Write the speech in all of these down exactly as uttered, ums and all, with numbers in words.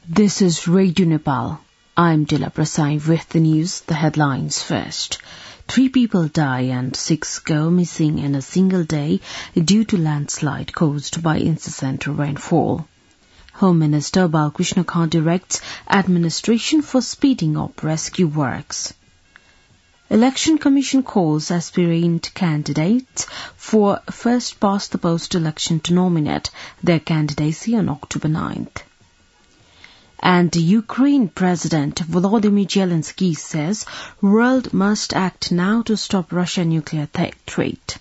This is Radio Nepal. I'm Dila Prasai with the news, the headlines first. Three people die and six go missing in a single day due to landslide caused by incessant rainfall. Home Minister Balkrishna Khan directs administration for speeding up rescue works. Election Commission calls aspirant candidates for first past the post election to nominate their candidacy on October ninth. And Ukraine President Volodymyr Zelensky says world must act now to stop Russian nuclear th- threat.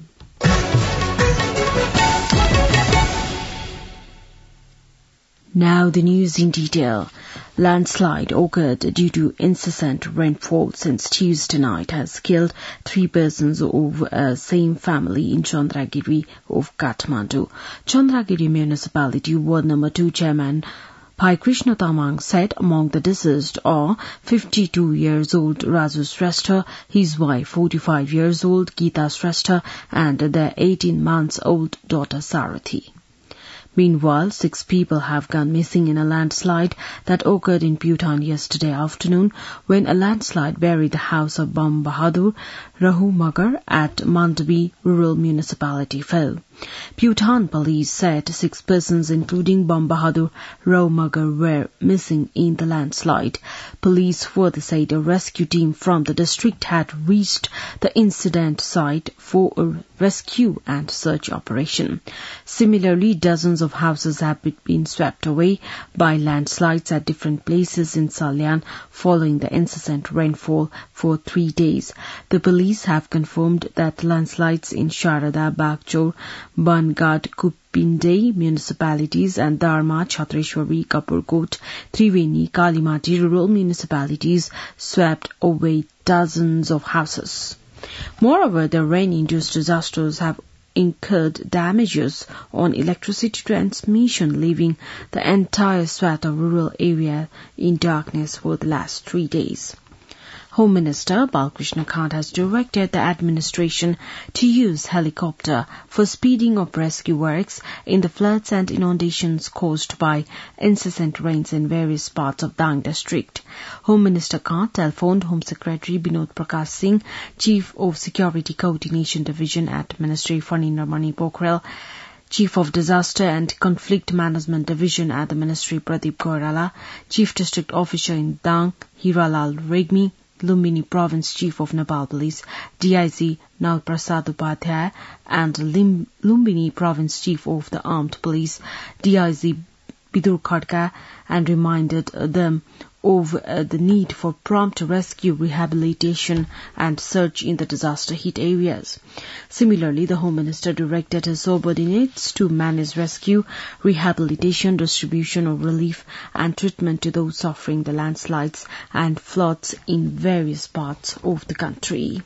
Now the news in detail. Landslide occurred due to incessant rainfall since Tuesday night has killed three persons of the same family in Chandragiri of Kathmandu. Chandragiri Municipality Ward Number two Chairman Bhai Krishna Tamang said among the deceased are fifty-two years old Raju Shrestha, his wife forty-five years old Geeta Shrestha, and their eighteen months old daughter Sarathi. Meanwhile, six people have gone missing in a landslide that occurred in Bhutan yesterday afternoon when a landslide buried the house of Bam Bahadur Rahumagar at Mandabi Rural Municipality fell. Bhutan police said six persons including Bam Bahadur Rahumagar were missing in the landslide. Police further said a rescue team from the district had reached the incident site for a rescue and search operation. Similarly, dozens of houses have been swept away by landslides at different places in Salyan following the incessant rainfall for three days. The police have confirmed that landslides in Sharada, Bagchor, Bangad, Kupinde municipalities and Dharma, Chhatreshwari, Kapurkot, Triveni, Kalimati rural municipalities swept away dozens of houses. Moreover, the rain-induced disasters have incurred damages on electricity transmission, leaving the entire swath of rural area in darkness for the last three days. Home Minister Balkrishna Khan has directed the administration to use helicopter for speeding up rescue works in the floods and inundations caused by incessant rains in various parts of Dang district. Home Minister Khan telephoned Home Secretary Binod Prakash Singh, Chief of Security Coordination Division at Ministry Fanindrah Mani Pokhrel, Chief of Disaster and Conflict Management Division at the Ministry Pradeep Koirala, Chief District Officer in Dang Hiralal Regmi, Lumbini Province Chief of Nepal Police, D I G Nal Prasad Upadhyay, and Lim- Lumbini Province Chief of the Armed Police, D I G Bidur Khadka, and reminded them of uh, the need for prompt rescue, rehabilitation and search in the disaster-hit areas. Similarly, the Home Minister directed his subordinates to manage rescue, rehabilitation, distribution of relief and treatment to those suffering the landslides and floods in various parts of the country.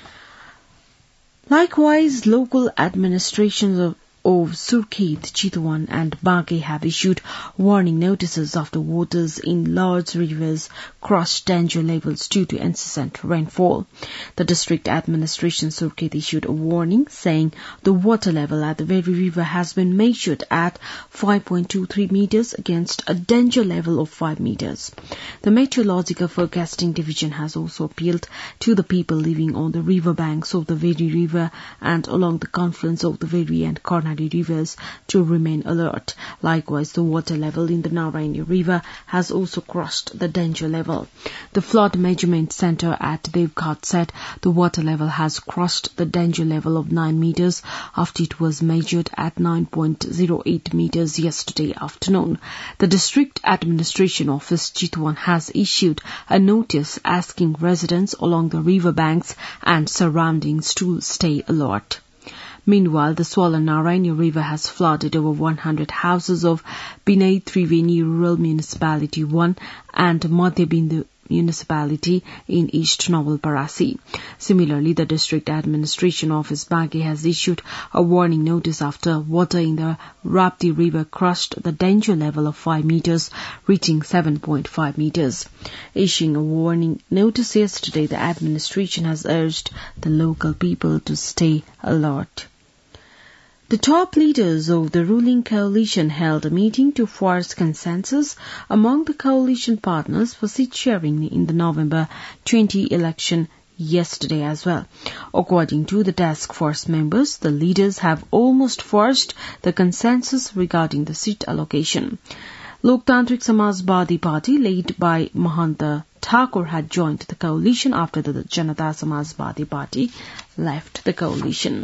Likewise, local administrations of of Surkhet, Chitwan and Baghe have issued warning notices after waters in large rivers crossed danger levels due to incessant rainfall. The district administration Surkhet issued a warning saying the water level at the very river has been measured at five point two three meters against a danger level of five meters. The Meteorological Forecasting Division has also appealed to the people living on the river banks of the Veri River and along the confluence of the Veri and Karnali rivers to remain alert. Likewise, the water level in the Narayani River has also crossed the danger level. The Flood Measurement Center at Devghat said the water level has crossed the danger level of nine meters after it was measured at nine point zero eight meters yesterday afternoon. The District Administration Office Chitwan has issued a notice asking residents along the river banks and surroundings to stay alert. Meanwhile, the swollen Narayani River has flooded over one hundred houses of Binay Triveni Rural Municipality one and Madhya Bindu Municipality in East Nawalparasi. Similarly, the District Administration Office Baghe has issued a warning notice after water in the Rapti River crossed the danger level of five meters, reaching seven point five meters. Issuing a warning notice yesterday, the administration has urged the local people to stay alert. The top leaders of the ruling coalition held a meeting to force consensus among the coalition partners for seat sharing in the November twentieth election yesterday as well. According to the task force members, the leaders have almost forced the consensus regarding the seat allocation. Loktantrik Samajwadi Party, led by Mahanta Thakur, had joined the coalition after the Janata Samajwadi Party left the coalition.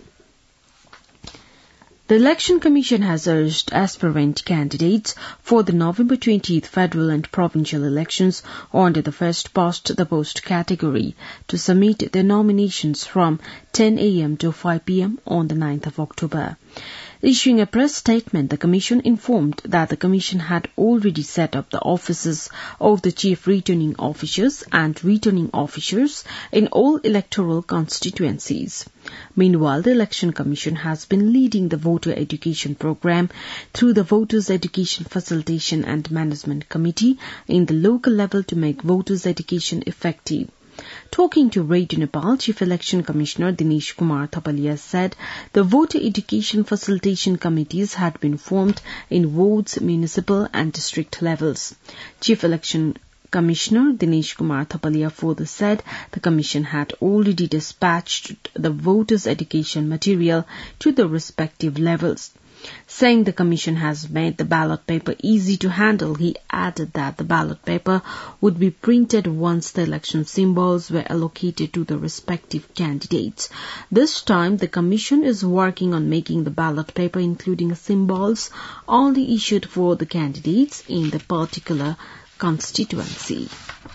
The Election Commission has urged aspirant candidates for the November twentieth federal and provincial elections under the first past the post category to submit their nominations from ten a m to five p m on the ninth of October. Issuing a press statement, the Commission informed that the Commission had already set up the offices of the Chief Returning Officers and Returning Officers in all electoral constituencies. Meanwhile, the Election Commission has been leading the voter education program through the Voters Education Facilitation and Management Committee in the local level to make voters' education effective. Talking to Radio Nepal, Chief Election Commissioner Dinesh Kumar Thapalia said the voter education facilitation committees had been formed in wards, municipal and district levels. Chief Election Commissioner Dinesh Kumar Thapalia further said the Commission had already dispatched the voters' education material to the respective levels. Saying the Commission has made the ballot paper easy to handle, he added that the ballot paper would be printed once the election symbols were allocated to the respective candidates. This time, the Commission is working on making the ballot paper including symbols only issued for the candidates in the particular constituency.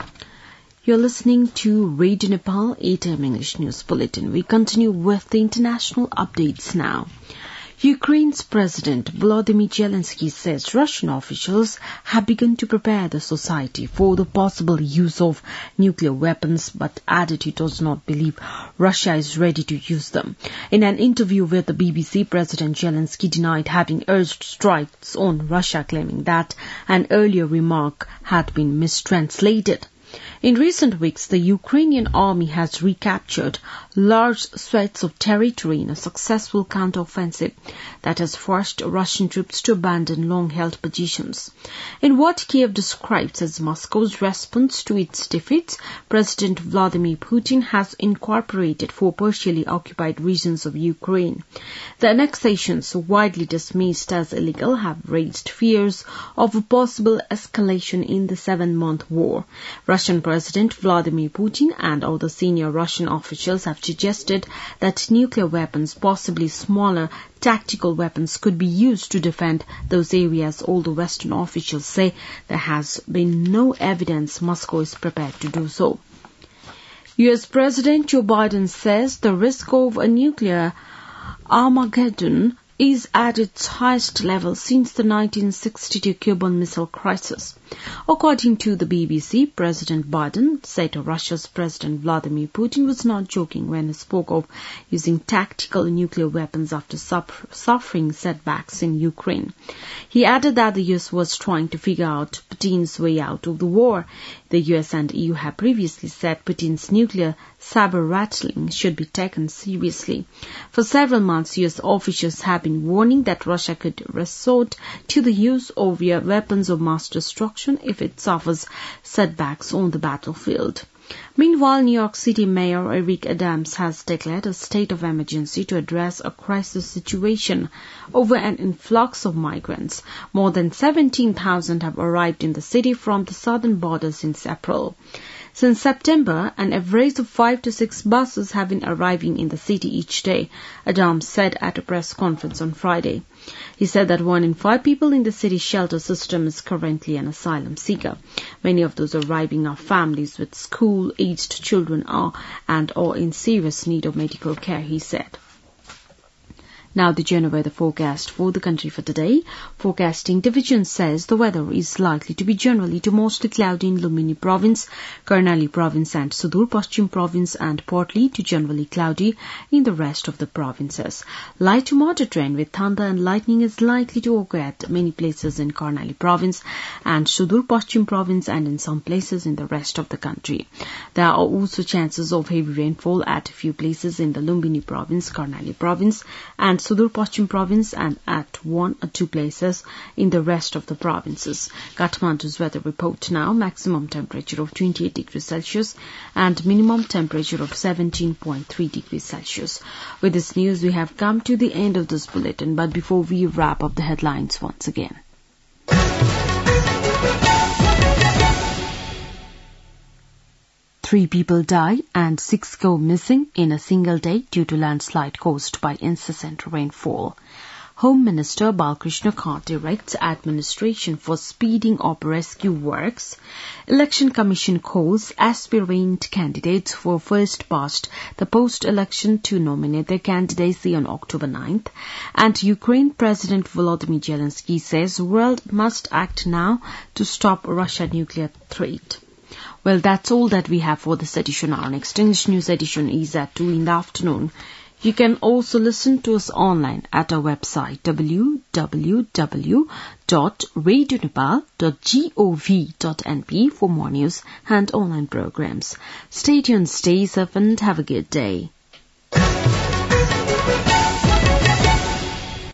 You're listening to Radio Nepal eight a m English News Bulletin. We continue with the international updates now. Ukraine's President Volodymyr Zelensky says Russian officials have begun to prepare the society for the possible use of nuclear weapons, but added he does not believe Russia is ready to use them. In an interview with the B B C, President Zelensky denied having urged strikes on Russia, claiming that an earlier remark had been mistranslated. In recent weeks, the Ukrainian army has recaptured large swathes of territory in a successful counteroffensive that has forced Russian troops to abandon long-held positions. In what Kiev describes as Moscow's response to its defeats, President Vladimir Putin has incorporated four partially occupied regions of Ukraine. The annexations, widely dismissed as illegal, have raised fears of a possible escalation in the seven-month war. Russian President Vladimir Putin and other senior Russian officials have suggested that nuclear weapons, possibly smaller tactical weapons, could be used to defend those areas, although Western officials say there has been no evidence Moscow is prepared to do so. U S President Joe Biden says the risk of a nuclear Armageddon is at its highest level since the nineteen sixty-two Cuban Missile Crisis. According to the B B C, President Biden said Russia's President Vladimir Putin was not joking when he spoke of using tactical nuclear weapons after suffering setbacks in Ukraine. He added that the U S was trying to figure out Putin's way out of the war. The U S and E U have previously said Putin's nuclear saber-rattling should be taken seriously. For several months, U S officials have been warning that Russia could resort to the use of weapons of mass destruction if it suffers setbacks on the battlefield. Meanwhile, New York City Mayor Eric Adams has declared a state of emergency to address a crisis situation over an influx of migrants. More than seventeen thousand have arrived in the city from the southern border since April. Since September, an average of five to six buses have been arriving in the city each day, Adams said at a press conference on Friday. He said that one in five people in the city shelter system is currently an asylum seeker. Many of those arriving are families with school-aged children are and are in serious need of medical care, he said. Now the general weather forecast for the country for today. Forecasting Division says the weather is likely to be generally to mostly cloudy in Lumbini Province, Karnali Province and Sudur Paschim Province, and partly to generally cloudy in the rest of the provinces. Light to moderate rain with thunder and lightning is likely to occur at many places in Karnali Province and Sudur Paschim Province and in some places in the rest of the country. There are also chances of heavy rainfall at a few places in the Lumbini Province, Karnali Province and and Sudur Pachim province and at one or two places in the rest of the provinces. Kathmandu's weather report now, maximum temperature of twenty-eight degrees Celsius and minimum temperature of seventeen point three degrees Celsius. With this news, we have come to the end of this bulletin, but before we wrap up the headlines once again. Three people die and six go missing in a single day due to landslide caused by incessant rainfall. Home Minister Balkrishna Khan directs administration for speeding up rescue works. Election Commission calls aspirant candidates for first past the post-election to nominate their candidacy on October ninth. And Ukraine President Volodymyr Zelensky says world must act now to stop Russia nuclear threat. Well, that's all that we have for this edition. Our next English news edition is at two in the afternoon. You can also listen to us online at our website w w w dot radio nepal dot gov dot n p for more news and online programs. Stay tuned, stay safe and have a good day.